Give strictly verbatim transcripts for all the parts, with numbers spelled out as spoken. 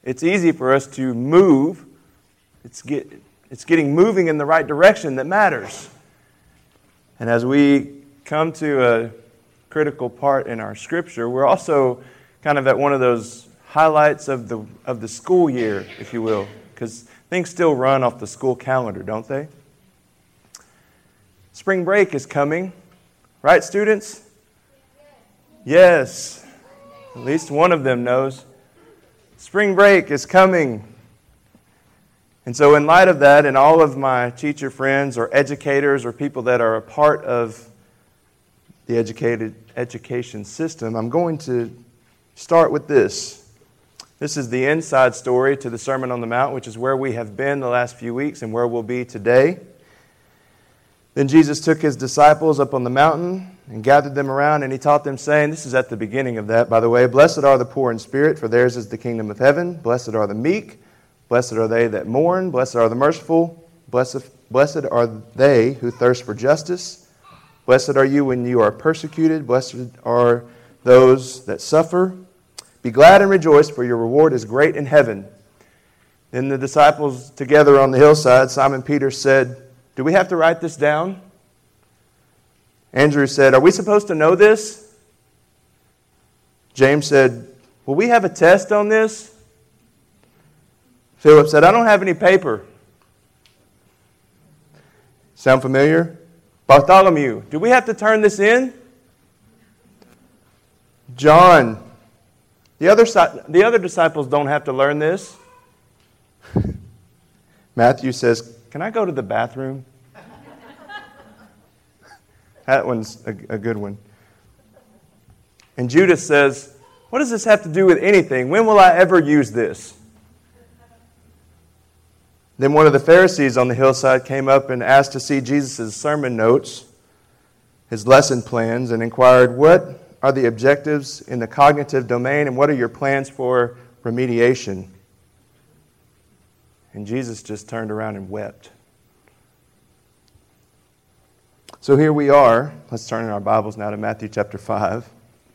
it's easy for us to move. It's get, it's getting moving in the right direction that matters. And as we come to a critical part in our scripture, we're also kind of at one of those highlights of the of the school year, if you will, because things still run off the school calendar, don't they? Spring break is coming, right, students? Yes, at least one of them knows. Spring break is coming. And so in light of that, and all of my teacher friends or educators or people that are a part of the educated education system, I'm going to start with this. This is the inside story to the Sermon on the Mount, which is where we have been the last few weeks and where we'll be today. Then Jesus took his disciples up on the mountain and gathered them around, and he taught them, saying, this is at the beginning of that, by the way, blessed are the poor in spirit, for theirs is the kingdom of heaven. Blessed are the meek, blessed are they that mourn, blessed are the merciful, blessed, blessed are they who thirst for justice. Blessed are you when you are persecuted, blessed are those that suffer. Be glad and rejoice, for your reward is great in heaven. Then the disciples together on the hillside, Simon Peter said, do we have to write this down? Andrew said, are we supposed to know this? James said, will we have a test on this? Philip said, I don't have any paper. Sound familiar? Bartholomew, do we have to turn this in? John, the other, the other disciples don't have to learn this. Matthew says, can I go to the bathroom? That one's a, a good one. And Judas says, what does this have to do with anything? When will I ever use this? Then one of the Pharisees on the hillside came up and asked to see Jesus' sermon notes, his lesson plans, and inquired, what are the objectives in the cognitive domain and what are your plans for remediation? And Jesus just turned around and wept. So here we are. Let's turn in our Bibles now to Matthew chapter five.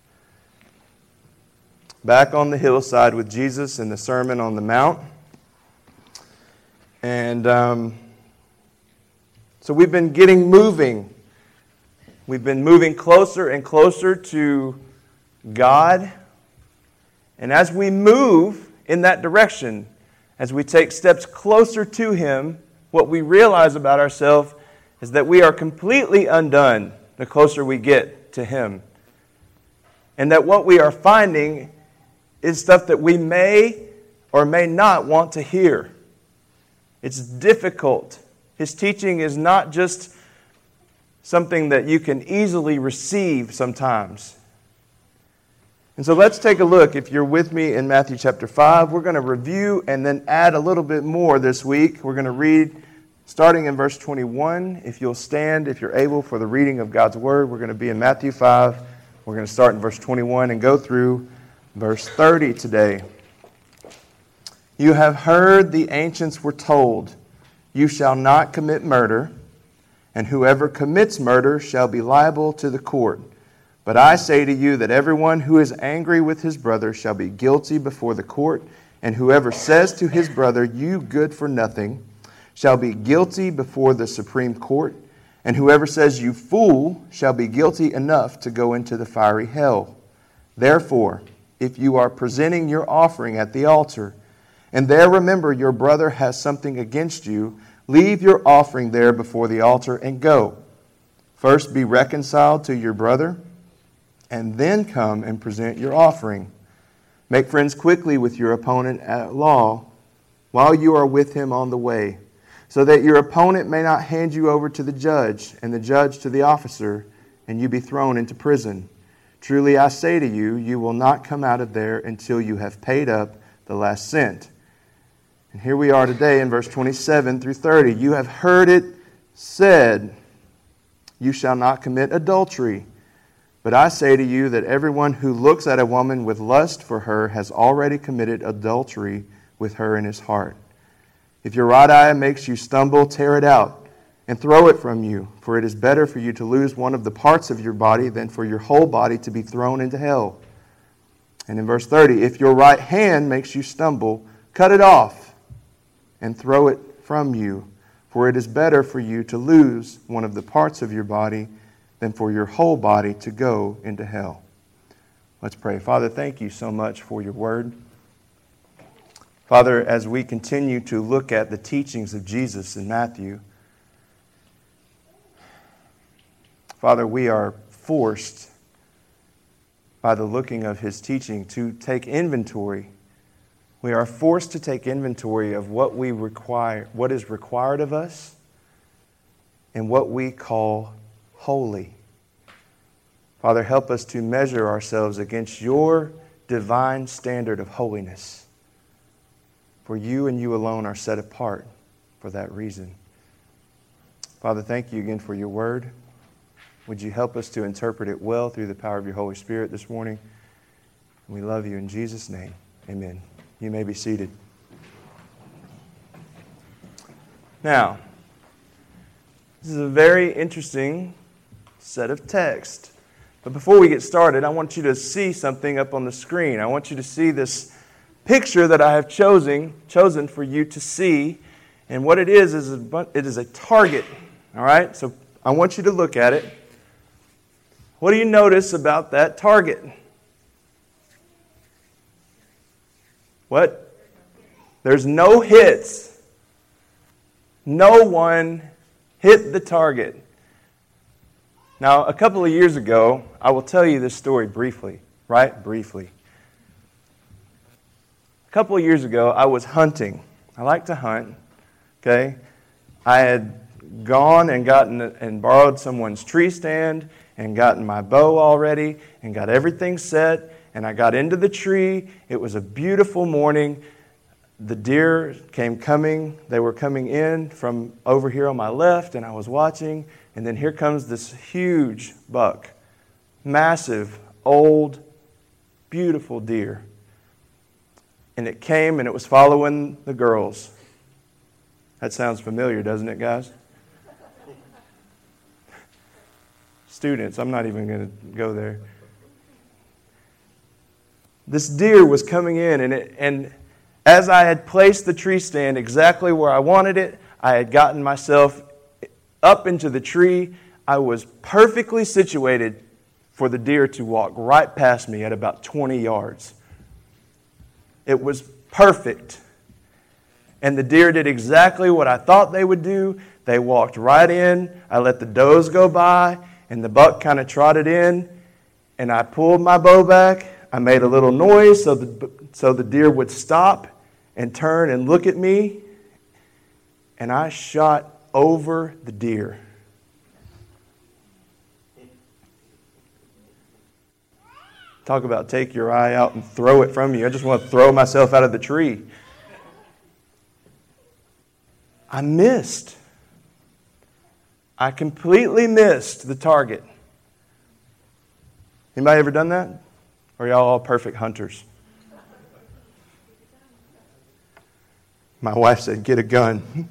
Back on the hillside with Jesus in the Sermon on the Mount. And um, so we've been getting moving. We've been moving closer and closer to God. And as we move in that direction, as we take steps closer to Him, what we realize about ourselves is that we are completely undone the closer we get to Him. And that what we are finding is stuff that we may or may not want to hear. It's difficult. His teaching is not just something that you can easily receive sometimes. And so let's take a look. If you're with me in Matthew chapter five, we're going to review and then add a little bit more this week. We're going to read starting in verse twenty-one. If you'll stand, if you're able, for the reading of God's Word, we're going to be in Matthew five. We're going to start in verse twenty-one and go through verse thirty today. You have heard the ancients were told, you shall not commit murder, and whoever commits murder shall be liable to the court. But I say to you that everyone who is angry with his brother shall be guilty before the court, and whoever says to his brother, you good for nothing, shall be guilty before the Supreme Court, and whoever says, you fool, shall be guilty enough to go into the fiery hell. Therefore, if you are presenting your offering at the altar, and there remember your brother has something against you, leave your offering there before the altar and go. First be reconciled to your brother, and then come and present your offering. Make friends quickly with your opponent at law while you are with him on the way, so that your opponent may not hand you over to the judge, and the judge to the officer, and you be thrown into prison. Truly I say to you, you will not come out of there until you have paid up the last cent. And here we are today in verse twenty-seven through thirty. You have heard it said, you shall not commit adultery. But I say to you that everyone who looks at a woman with lust for her has already committed adultery with her in his heart. If your right eye makes you stumble, tear it out and throw it from you. For it is better for you to lose one of the parts of your body than for your whole body to be thrown into hell. And in verse thirty, if your right hand makes you stumble, cut it off and throw it from you, for it is better for you to lose one of the parts of your body than for your whole body to go into hell. Let's pray. Father, thank you so much for your word. Father, as we continue to look at the teachings of Jesus in Matthew, Father, we are forced by the looking of his teaching to take inventory. We are forced to take inventory of what we require, what is required of us, and what we call holy. Father, help us to measure ourselves against your divine standard of holiness. For you and you alone are set apart for that reason. Father, thank you again for your word. Would you help us to interpret it well through the power of your Holy Spirit this morning? We love you in Jesus' name. Amen. You may be seated. Now, this is a very interesting set of text. But before we get started, I want you to see something up on the screen. I want you to see this picture that I have chosen, chosen for you to see. And what it is, is a, it is a target. All right? So I want you to look at it. What do you notice about that target? What? There's no hits. No one hit the target. Now, a couple of years ago, I will tell you this story briefly, right? Briefly. A couple of years ago, I was hunting. I like to hunt, okay? I had gone and gotten and borrowed someone's tree stand and gotten my bow already and got everything set, and I got into the tree. It was a beautiful morning. The deer came coming. They were coming in from over here on my left, and I was watching. And then here comes this huge buck. Massive, old, beautiful deer. And it came and it was following the girls. That sounds familiar, doesn't it, guys? Students, I'm not even going to go there. This deer was coming in, and it, and as I had placed the tree stand exactly where I wanted it, I had gotten myself up into the tree. I was perfectly situated for the deer to walk right past me at about twenty yards. It was perfect. And the deer did exactly what I thought they would do. They walked right in. I let the does go by, and the buck kind of trotted in, and I pulled my bow back. I made a little noise so the, so the deer would stop and turn and look at me, and I shot over the deer. Talk about take your eye out and throw it from you. I just want to throw myself out of the tree. I missed. I completely missed the target. Anybody ever done that? Or are y'all all perfect hunters? My wife said, get a gun.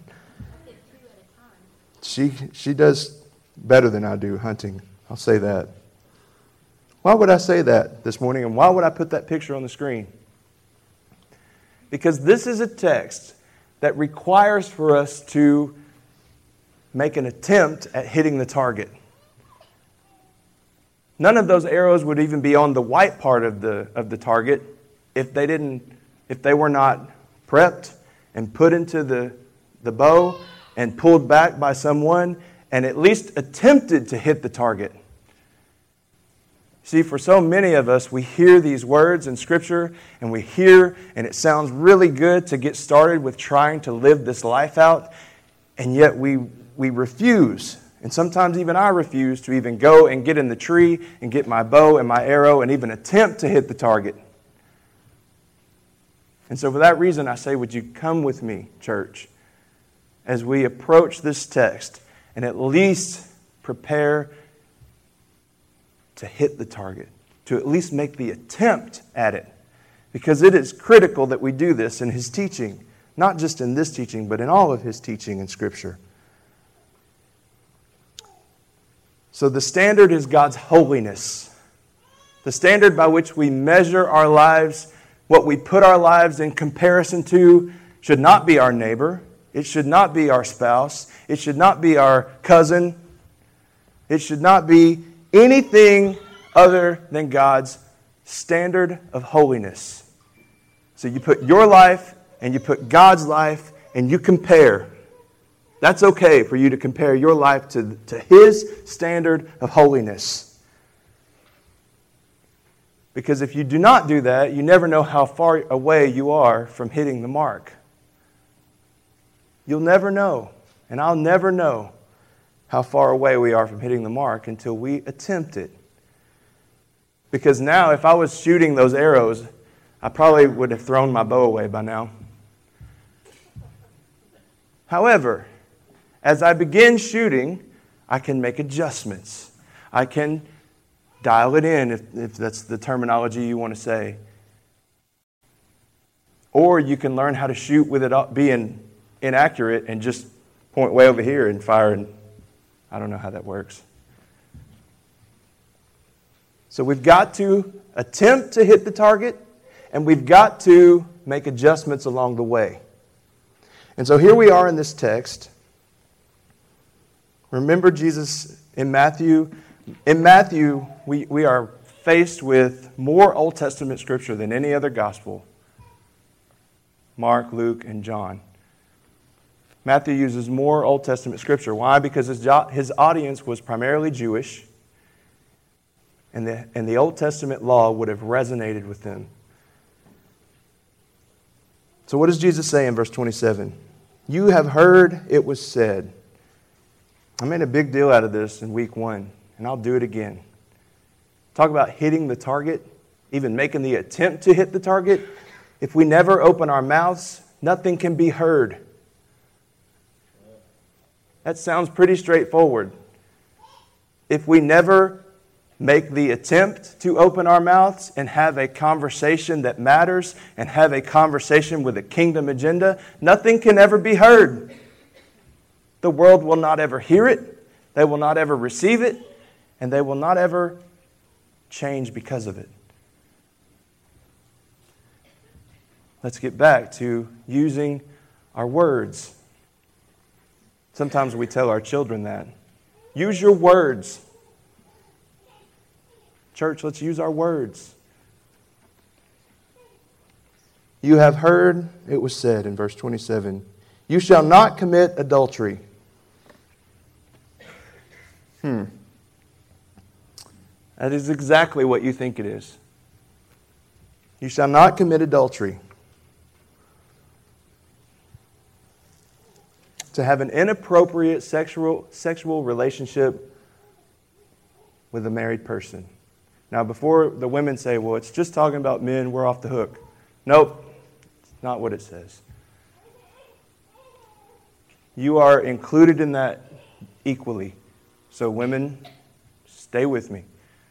She she does better than I do hunting. I'll say that. Why would I say that this morning? And why would I put that picture on the screen? Because this is a text that requires for us to make an attempt at hitting the target. None of those arrows would even be on the white part of the of the target if they didn't if they were not prepped and put into the, the bow and pulled back by someone and at least attempted to hit the target. See, for so many of us, we hear these words in Scripture and we hear, and it sounds really good to get started with trying to live this life out, and yet we we refuse. And sometimes even I refuse to even go and get in the tree and get my bow and my arrow and even attempt to hit the target. And so for that reason, I say, would you come with me, church, as we approach this text and at least prepare to hit the target, to at least make the attempt at it. Because it is critical that we do this in His teaching, not just in this teaching, but in all of His teaching in Scripture. So the standard is God's holiness. The standard by which we measure our lives what we put our lives in comparison to should not be our neighbor. It should not be our spouse. It should not be our cousin. It should not be anything other than God's standard of holiness. So you put your life and you put God's life and you compare. That's okay for you to compare your life to, to His standard of holiness. Because if you do not do that, you never know how far away you are from hitting the mark. You'll never know, and I'll never know how far away we are from hitting the mark until we attempt it. Because now, if I was shooting those arrows, I probably would have thrown my bow away by now. However, as I begin shooting, I can make adjustments. I can dial it in, if, if that's the terminology you want to say. Or you can learn how to shoot with it being inaccurate and just point way over here and fire. And I don't know how that works. So we've got to attempt to hit the target, and we've got to make adjustments along the way. And so here we are in this text. Remember Jesus in Matthew. In Matthew, we, we are faced with more Old Testament scripture than any other gospel. Mark, Luke, and John. Matthew uses more Old Testament scripture. Why? Because his, his audience was primarily Jewish, and the, and the Old Testament law would have resonated with them. So what does Jesus say in verse twenty-seven? You have heard it was said. I made a big deal out of this in week one, and I'll do it again. Talk about hitting the target, even making the attempt to hit the target. If we never open our mouths, nothing can be heard. That sounds pretty straightforward. If we never make the attempt to open our mouths and have a conversation that matters and have a conversation with a kingdom agenda, nothing can ever be heard. The world will not ever hear it, they will not ever receive it, and they will not ever change because of it. Let's get back to using our words. Sometimes we tell our children that. Use your words. Church, let's use our words. You have heard, it was said in verse twenty-seven, you shall not commit adultery. Hmm. That is exactly what you think it is. You shall not commit adultery. To have an inappropriate sexual sexual relationship with a married person. Now, before the women say, well, it's just talking about men, we're off the hook. Nope, it's not what it says. You are included in that equally. So women, stay with me.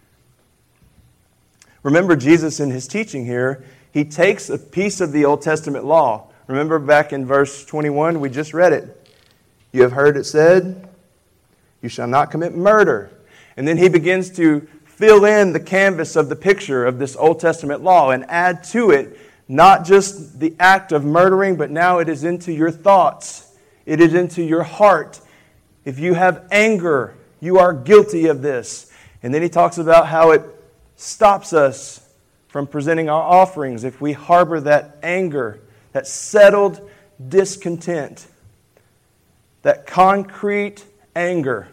Remember, Jesus in His teaching here, He takes a piece of the Old Testament law. Remember back in verse twenty-one, we just read it. You have heard it said, you shall not commit murder. And then He begins to fill in the canvas of the picture of this Old Testament law and add to it not just the act of murdering, but now it is into your thoughts. It is into your heart. If you have anger, you are guilty of this. And then He talks about how it stops us from presenting our offerings if we harbor that anger, that settled discontent, that concrete anger.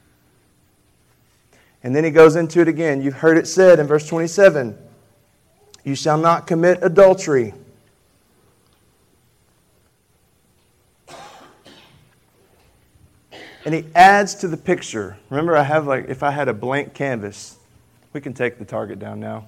And then He goes into it again. You've heard it said in verse twenty-seven, you shall not commit adultery. And He adds to the picture. Remember, I have like, if I had a blank canvas, we can take the target down now.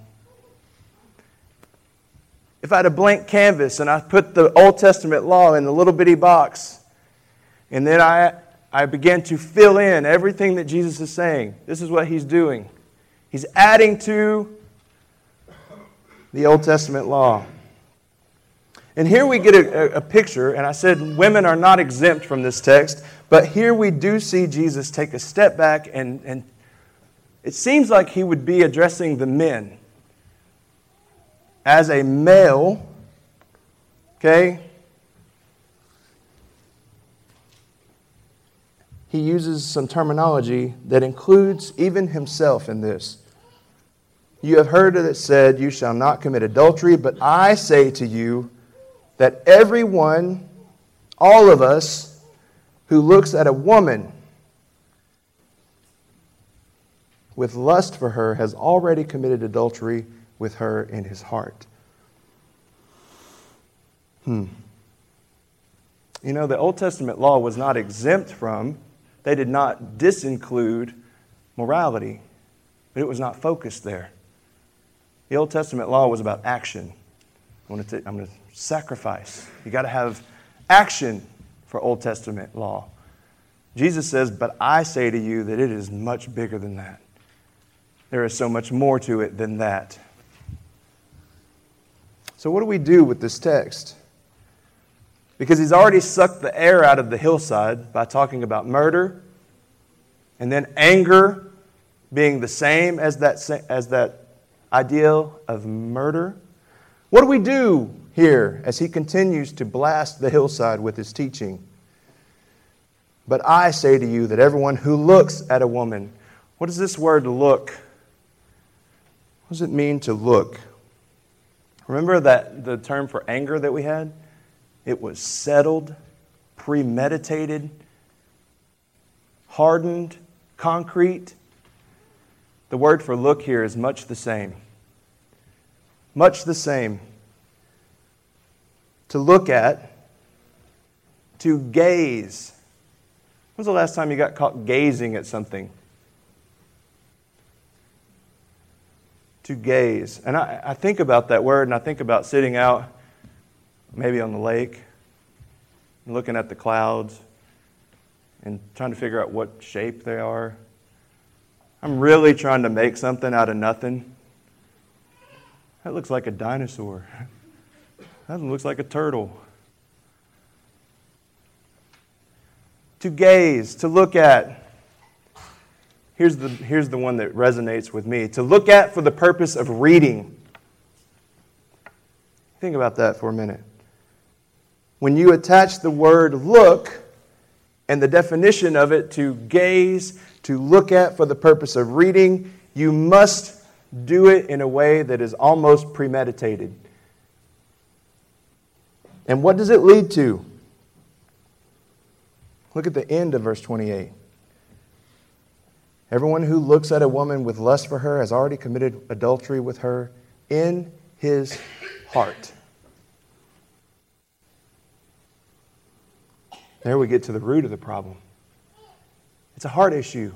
If I had a blank canvas and I put the Old Testament law in the little bitty box, and then I, I began to fill in everything that Jesus is saying, this is what He's doing. He's adding to the Old Testament law. And here we get a, a picture, and I said women are not exempt from this text, but here we do see Jesus take a step back, and, and it seems like He would be addressing the men. as a male, okay, he uses some terminology that includes even himself in this. You have heard that it said, you shall not commit adultery, but I say to you that everyone, all of us, who looks at a woman with lust for her has already committed adultery with her in his heart. Hmm. You know, the Old Testament law was not exempt from, they did not disinclude morality, but it was not focused there. The Old Testament law was about action. I want to I'm going to sacrifice. You got to have action for Old Testament law. Jesus says, but I say to you that it is much bigger than that. There is so much more to it than that. So what do we do with this text? Because he's already sucked the air out of the hillside by talking about murder and then anger being the same as that, as that ideal of murder. What do we do here as he continues to blast the hillside with his teaching? But I say to you that everyone who looks at a woman, what does this word look? What does it mean to look? Remember that the term for anger that we had? It was settled, premeditated, hardened, concrete. The word for look here is much the same. Much the same. To look at, to gaze. When was the last time you got caught gazing at something? To gaze. And I, I think about that word, and I think about sitting out maybe on the lake and looking at the clouds and trying to figure out what shape they are. I'm really trying to make something out of nothing. That looks like a dinosaur. That looks like a turtle. To gaze, to look at. Here's the, here's the one that resonates with me. To look at for the purpose of reading. Think about that for a minute. When you attach the word look and the definition of it to gaze, to look at for the purpose of reading, you must do it in a way that is almost premeditated. And what does it lead to? Look at the end of verse twenty-eight. Everyone who looks at a woman with lust for her has already committed adultery with her in his heart. There we get to the root of the problem. It's a heart issue.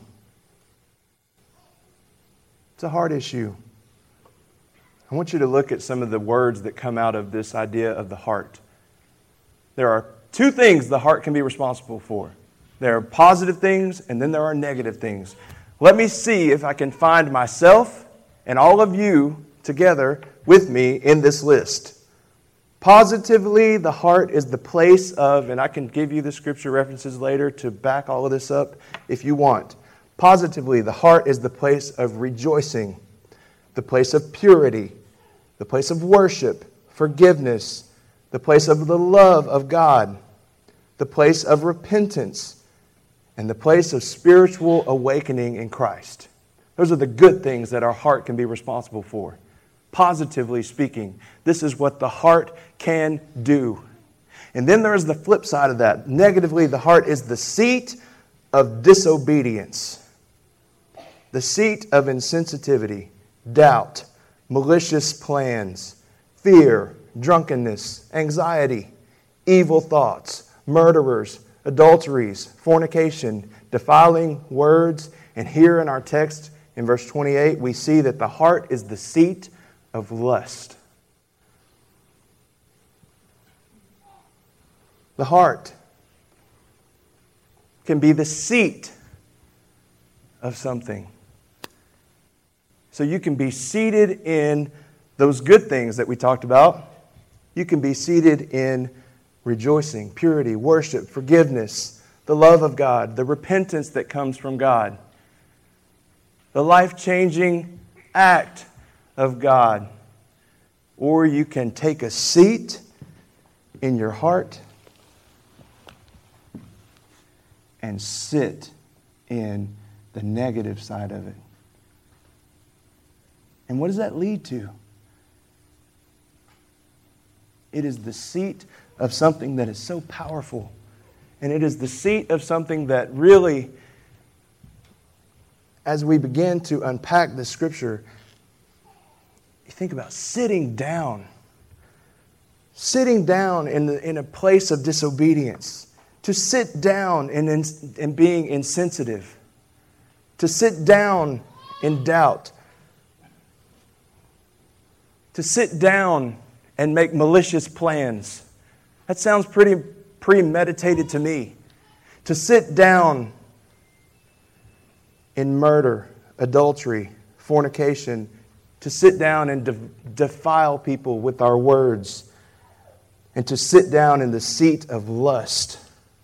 It's a heart issue. I want you to look at some of the words that come out of this idea of the heart. There are two things the heart can be responsible for. There are positive things, and then there are negative things. Let me see if I can find myself and all of you together with me in this list. Positively, the heart is the place of, and I can give you the scripture references later to back all of this up if you want. Positively, the heart is the place of rejoicing, the place of purity, the place of worship, forgiveness, the place of the love of God, the place of repentance, and the place of spiritual awakening in Christ. Those are the good things that our heart can be responsible for. Positively speaking, this is what the heart can do. And then there is the flip side of that. Negatively, the heart is the seat of disobedience, the seat of insensitivity, doubt, malicious plans, fear, drunkenness, anxiety, evil thoughts, murderers, adulteries, fornication, defiling words. And here in our text, in verse twenty-eight, we see that the heart is the seat of lust. The heart can be the seat of something. So you can be seated in those good things that we talked about. You can be seated in rejoicing, purity, worship, forgiveness, the love of God, the repentance that comes from God, the life-changing act of God. or you can take a seat in your heart and sit in the negative side of it. And what does that lead to? It is the seat of something that is so powerful. And it is the seat of something that really, as we begin to unpack the Scripture, you think about sitting down. Sitting down in, the, in a place of disobedience. To sit down in, in, in being insensitive. To sit down in doubt. To sit down and make malicious plans. That sounds pretty premeditated to me. To sit down in murder, adultery, fornication. To sit down and de- defile people with our words. And to sit down in the seat of lust.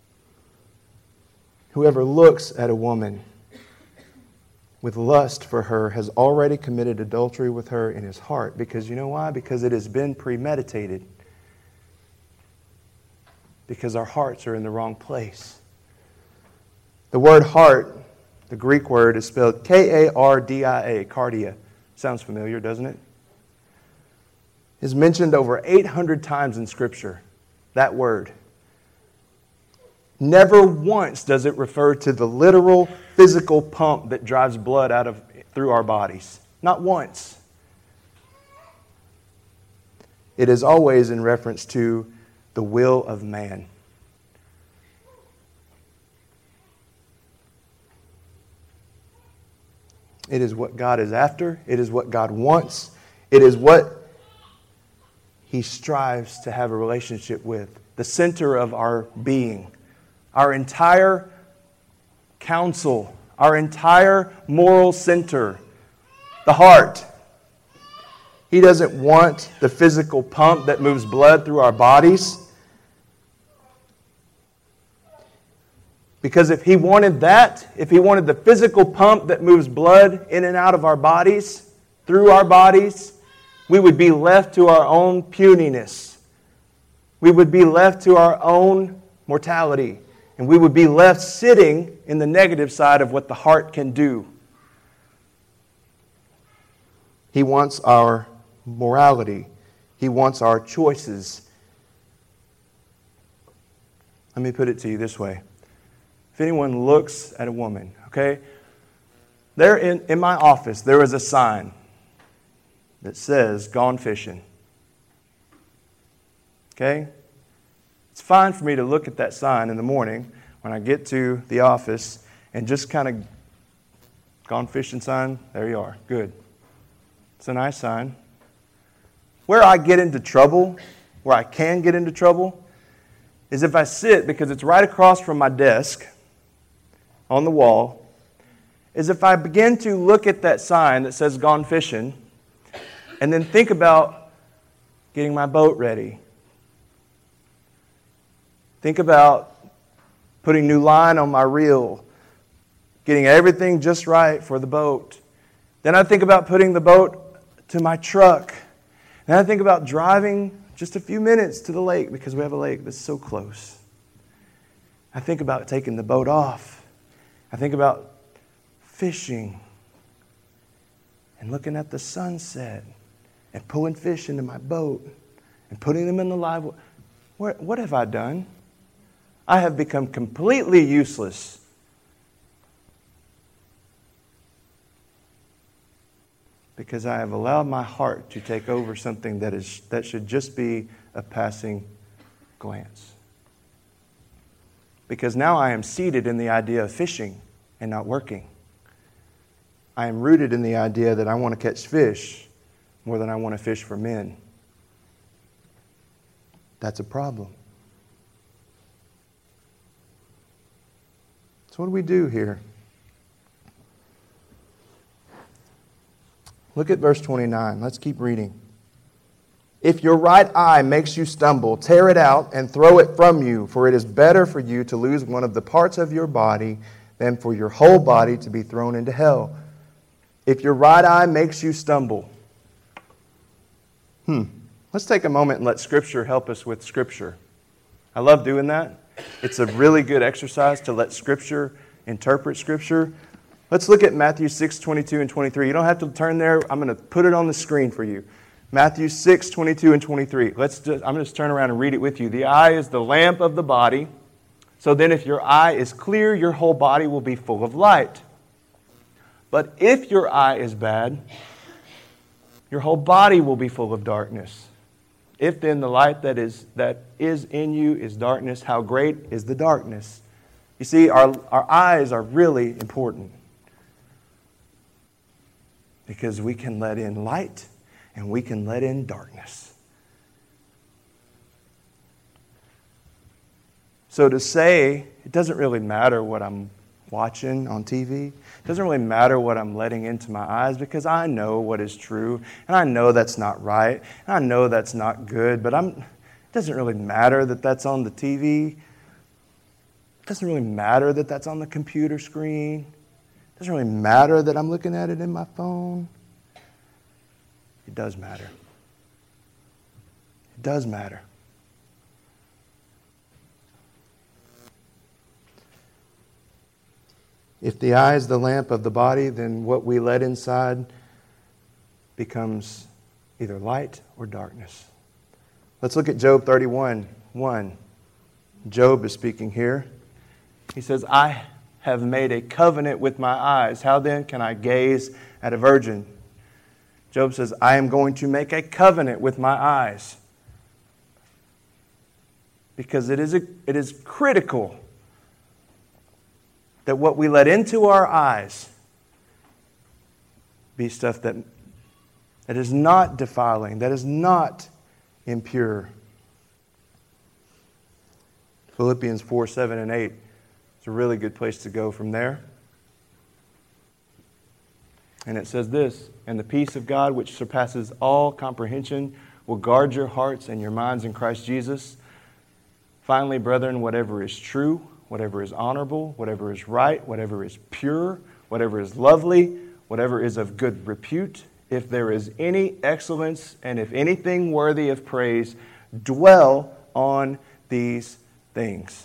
Whoever looks at a woman with lust for her has already committed adultery with her in his heart. Because you know why? Because it has been premeditated. Because our hearts are in the wrong place. The word heart, the Greek word, is spelled K A R D I A, cardia. Sounds familiar, doesn't it? Is mentioned over eight hundred times in Scripture, that word. Never once does it refer to the literal physical pump that drives blood out of through our bodies. Not once. It is always in reference to the will of man. It is what God is after. It is what God wants. It is what He strives to have a relationship with. The center of our being. Our entire counsel. Our entire moral center. The heart. He doesn't want the physical pump that moves blood through our bodies. Because if He wanted that, if He wanted the physical pump that moves blood in and out of our bodies, through our bodies, we would be left to our own puniness. We would be left to our own mortality. And we would be left sitting in the negative side of what the heart can do. He wants our morality. He wants our choices. Let me put it to you this way. If anyone looks at a woman, okay, there in, in my office, there is a sign that says, "Gone fishing." Okay? It's fine for me to look at that sign in the morning when I get to the office and just kind of, "Gone fishing" sign, there you are. Good. It's a nice sign. Where I get into trouble, where I can get into trouble, is if I sit, because it's right across from my desk on the wall, is if I begin to look at that sign that says "Gone fishing" and then think about getting my boat ready. Think about putting new line on my reel, getting everything just right for the boat. Then I think about putting the boat to my truck. Then I think about driving just a few minutes to the lake because we have a lake that's so close. I think about taking the boat off. I think about fishing and looking at the sunset and pulling fish into my boat and putting them in the live. What, what have I done? I have become completely useless. Because I have allowed my heart to take over something that is that should just be a passing glance. Because now I am seated in the idea of fishing and not working. I am rooted in the idea that I want to catch fish more than I want to fish for men. That's a problem. So what do we do here? Look at verse twenty-nine. Let's keep reading. If your right eye makes you stumble, tear it out and throw it from you, for it is better for you to lose one of the parts of your body than for your whole body to be thrown into hell. If your right eye makes you stumble. Hmm. Let's take a moment and let Scripture help us with Scripture. I love doing that. It's a really good exercise to let Scripture interpret Scripture. Let's look at Matthew six, twenty-two and twenty-three. You don't have to turn there. I'm going to put it on the screen for you. Matthew six, twenty-two and twenty-three. Let's just, I'm going to just turn around and read it with you. The eye is the lamp of the body. So then if your eye is clear, your whole body will be full of light. But if your eye is bad, your whole body will be full of darkness. If then the light that is that is in you is darkness, how great is the darkness? You see, our, our eyes are really important because we can let in light and we can let in darkness. So to say, it doesn't really matter what I'm watching on T V. It doesn't really matter what I'm letting into my eyes because I know what is true and I know that's not right and I know that's not good, but I'm, it doesn't really matter that that's on the T V. It doesn't really matter that that's on the computer screen. It doesn't really matter that I'm looking at it in my phone. It does matter. It does matter. If the eye is the lamp of the body, then what we let inside becomes either light or darkness. Let's look at Job thirty-one, one. Job is speaking here. He says, I have made a covenant with my eyes. How then can I gaze at a virgin? Job says, I am going to make a covenant with my eyes. Because it is, a, it is critical that what we let into our eyes be stuff that, that is not defiling, that is not impure. Philippians four, seven, and eight is a really good place to go from there. And it says this, and the peace of God, which surpasses all comprehension, will guard your hearts and your minds in Christ Jesus. Finally, brethren, whatever is true, whatever is honorable, whatever is right, whatever is pure, whatever is lovely, whatever is of good repute, if there is any excellence and if anything worthy of praise, dwell on these things.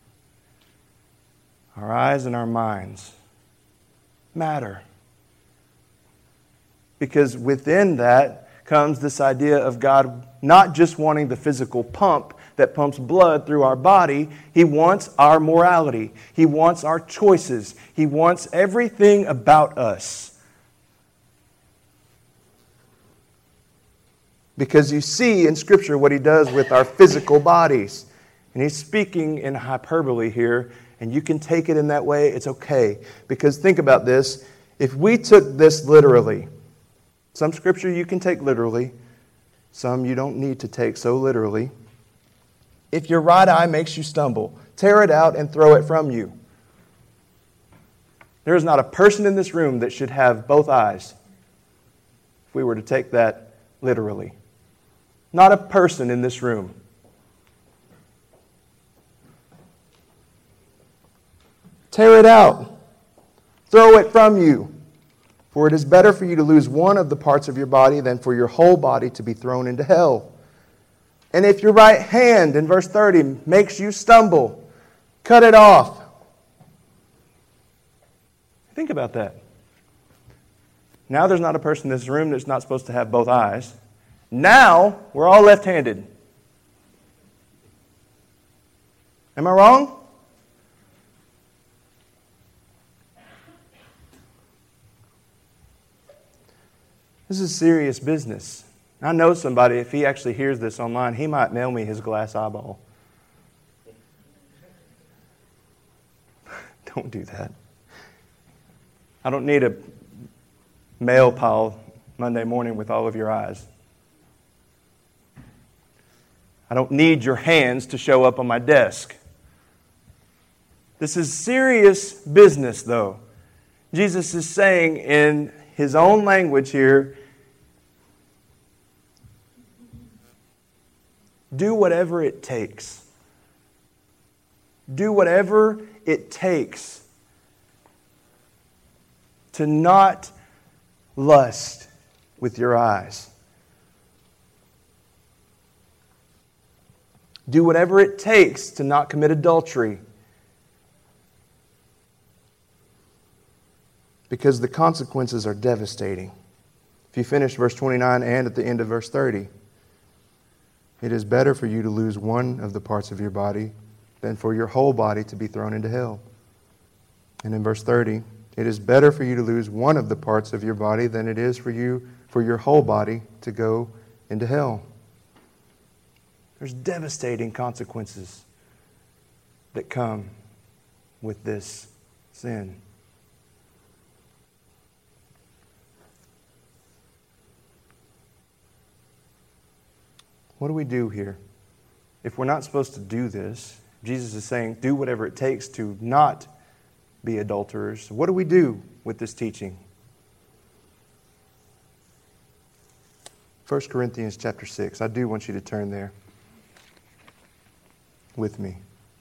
Our eyes and our minds matter. Because within that comes this idea of God not just wanting the physical pump that pumps blood through our body. He wants our morality. He wants our choices. He wants everything about us. Because you see in Scripture what He does with our physical bodies. And He's speaking in hyperbole here, and you can take it in that way. It's okay. Because think about this. If we took this literally, some Scripture you can take literally, some you don't need to take so literally. If your right eye makes you stumble, tear it out and throw it from you. There is not a person in this room that should have both eyes, if we were to take that literally. Not a person in this room. Tear it out. Throw it from you. For it is better for you to lose one of the parts of your body than for your whole body to be thrown into hell. And if your right hand, in verse thirty, makes you stumble, cut it off. Think about that. Now there's not a person in this room that's not supposed to have both eyes. Now we're all left-handed. Am I wrong? This is serious business. I know somebody, if he actually hears this online, he might mail me his glass eyeball. Don't do that. I don't need a mail pile Monday morning with all of your eyes. I don't need your hands to show up on my desk. This is serious business, though. Jesus is saying in His own language here, do whatever it takes. Do whatever it takes to not lust with your eyes. Do whatever it takes to not commit adultery. Because the consequences are devastating. If you finish verse twenty-nine and at the end of verse thirty, it is better for you to lose one of the parts of your body than for your whole body to be thrown into hell. And in verse thirty, it is better for you to lose one of the parts of your body than it is for you for your whole body to go into hell. There's devastating consequences that come with this sin. What do we do here? If we're not supposed to do this, Jesus is saying, do whatever it takes to not be adulterers. What do we do with this teaching? First Corinthians chapter six. I do want you to turn there with me.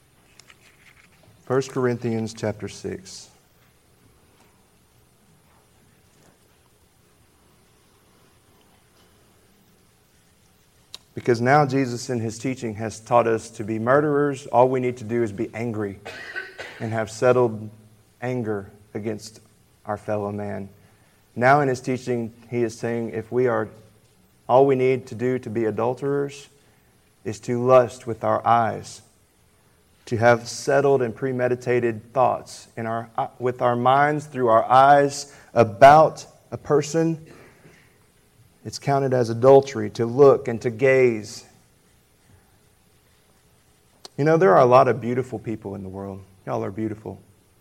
First Corinthians chapter six. Because now Jesus in His teaching has taught us to be murderers. All we need to do is be angry and have settled anger against our fellow man. Now in His teaching, He is saying if we are, all we need to do to be adulterers is to lust with our eyes, to have settled and premeditated thoughts in our with our minds through our eyes about a person. It's counted as adultery to look and to gaze. You know, there are a lot of beautiful people in the world. Y'all are beautiful.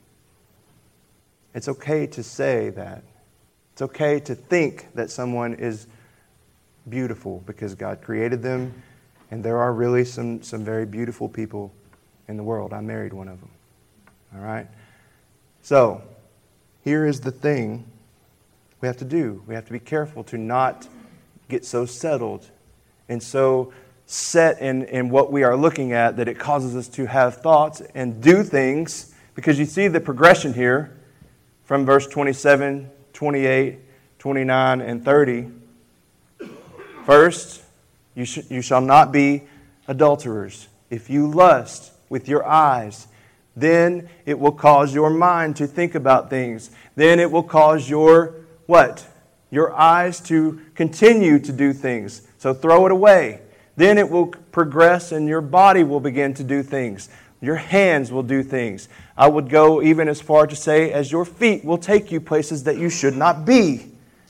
It's okay to say that. It's okay to think that someone is beautiful because God created them. And there are really some, some very beautiful people in the world. I married one of them. All right? So, here is the thing we have to do. We have to be careful to not get so settled and so set in, in what we are looking at that it causes us to have thoughts and do things. Because you see the progression here from verse twenty-seven, twenty-eight, twenty-nine, and thirty. First, you, sh- you shall not be adulterers. If you lust with your eyes, then it will cause your mind to think about things. Then it will cause your, what? Your eyes to continue to do things. So throw it away. Then it will progress and your body will begin to do things. Your hands will do things. I would go even as far to say as your feet will take you places that you should not be.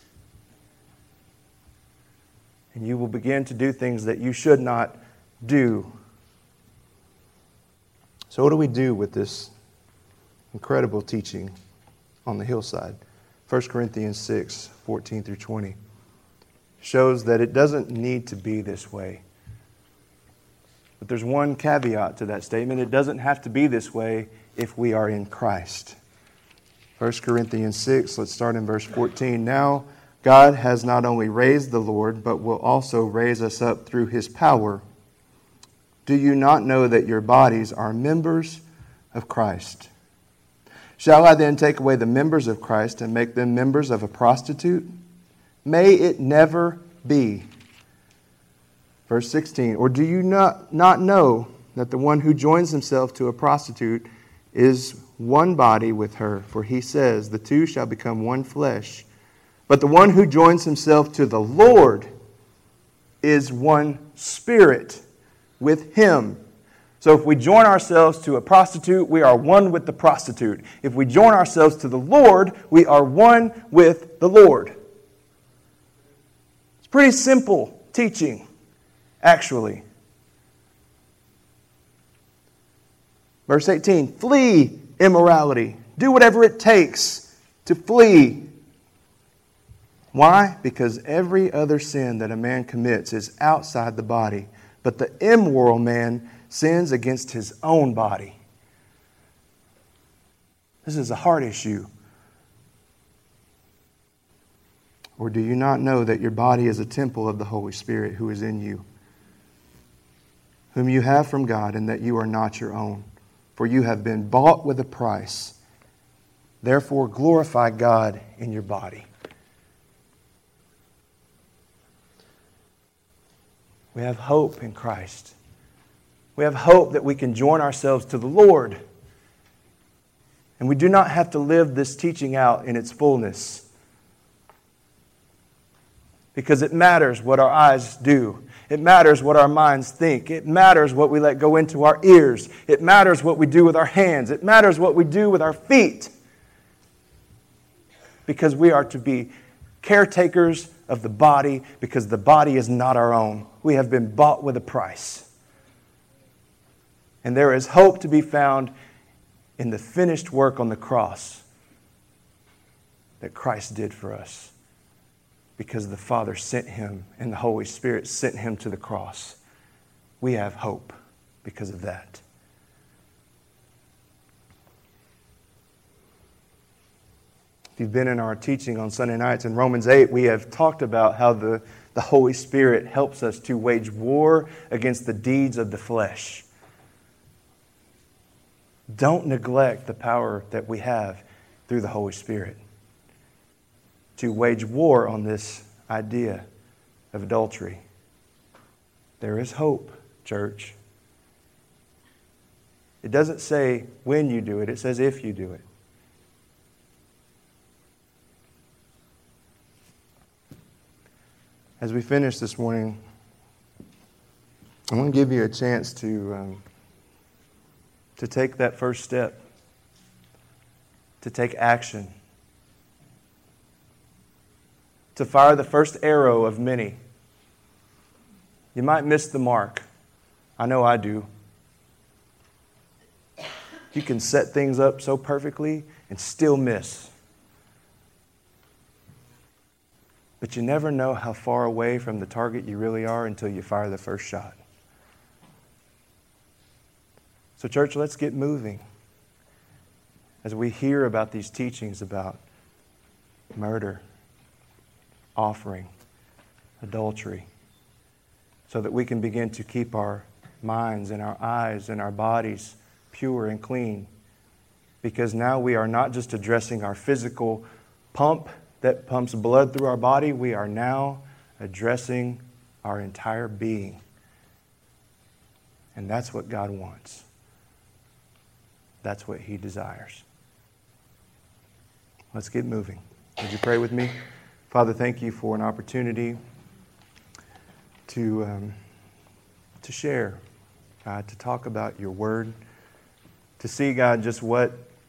And you will begin to do things that you should not do. So what do we do with this incredible teaching on the hillside? First Corinthians six, fourteen through twenty shows that it doesn't need to be this way. But there's one caveat to that statement. It doesn't have to be this way if we are in Christ. First Corinthians six, let's start in verse fourteen. Now God has not only raised the Lord, but will also raise us up through His power. Do you not know that your bodies are members of Christ? Shall I then take away the members of Christ and make them members of a prostitute? May it never be. Verse sixteen, or do you not, not know that the one who joins himself to a prostitute is one body with her? For he says, the two shall become one flesh. But the one who joins himself to the Lord is one spirit with Him. So if we join ourselves to a prostitute, we are one with the prostitute. If we join ourselves to the Lord, we are one with the Lord. It's pretty simple teaching, actually. Verse eighteen, flee immorality. Do whatever it takes to flee. Why? Because every other sin that a man commits is outside the body, but the immoral man sins against his own body. This is a heart issue. Or do you not know that your body is a temple of the Holy Spirit who is in you, whom you have from God, and that you are not your own? For you have been bought with a price. Therefore glorify God in your body. We have hope in Christ. We have hope that we can join ourselves to the Lord. And we do not have to live this teaching out in its fullness. Because it matters what our eyes do. It matters what our minds think. It matters what we let go into our ears. It matters what we do with our hands. It matters what we do with our feet. Because we are to be caretakers of the body, because the body is not our own. We have been bought with a price. And there is hope to be found in the finished work on the cross that Christ did for us. Because the Father sent Him and the Holy Spirit sent Him to the cross. We have hope because of that. If you've been in our teaching on Sunday nights in Romans eight, we have talked about how the, the Holy Spirit helps us to wage war against the deeds of the flesh. Don't neglect the power that we have through the Holy Spirit to wage war on this idea of adultery. There is hope, church. It doesn't say when you do it, it says if you do it. As we finish this morning, I want to give you a chance to, um, to take that first step, to take action, to fire the first arrow of many. You might miss the mark. I know I do. You can set things up so perfectly and still miss. But you never know how far away from the target you really are until you fire the first shot. So, church, let's get moving as we hear about these teachings about murder, offering, adultery, so that we can begin to keep our minds and our eyes and our bodies pure and clean. Because now we are not just addressing our physical pump that pumps blood through our body, we are now addressing our entire being. And that's what God wants. That's what He desires. Let's get moving. Would you pray with me? Father, thank you for an opportunity to, um, to share, God, to talk about your word, to see, God, just what,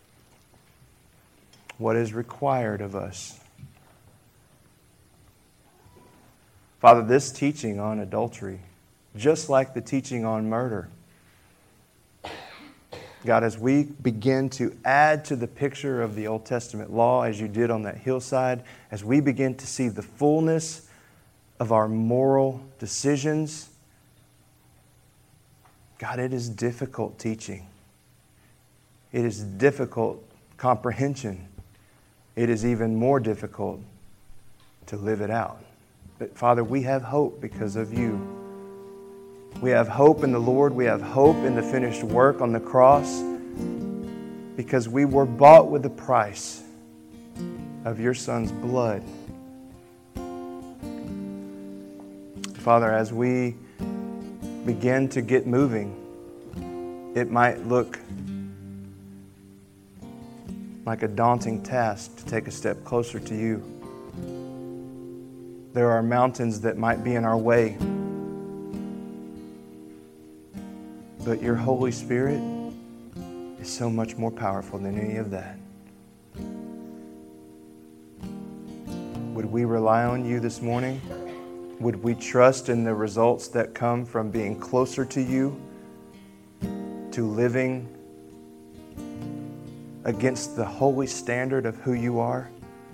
what is required of us. Father, this teaching on adultery, just like the teaching on murder, God, as we begin to add to the picture of the Old Testament law, as you did on that hillside, as we begin to see the fullness of our moral decisions, God, it is difficult teaching. It is difficult comprehension. It is even more difficult to live it out. But Father, we have hope because of you. We have hope in the Lord. We have hope in the finished work on the cross because we were bought with the price of your Son's blood. Father, as we begin to get moving, it might look like a daunting task to take a step closer to you. There are mountains that might be in our way. But your Holy Spirit is so much more powerful than any of that. Would we rely on you this morning? Would we trust in the results that come from being closer to you, to living against the holy standard of who you are?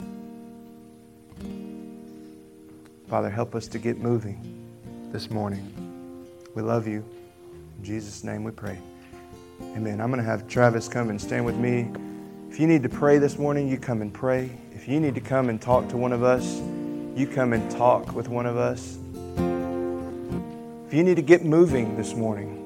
Father, help us to get moving this morning. We love you. In Jesus' name we pray. Amen. I'm going to have Travis come and stand with me. If you need to pray this morning, you come and pray. If you need to come and talk to one of us, you come and talk with one of us. If you need to get moving this morning,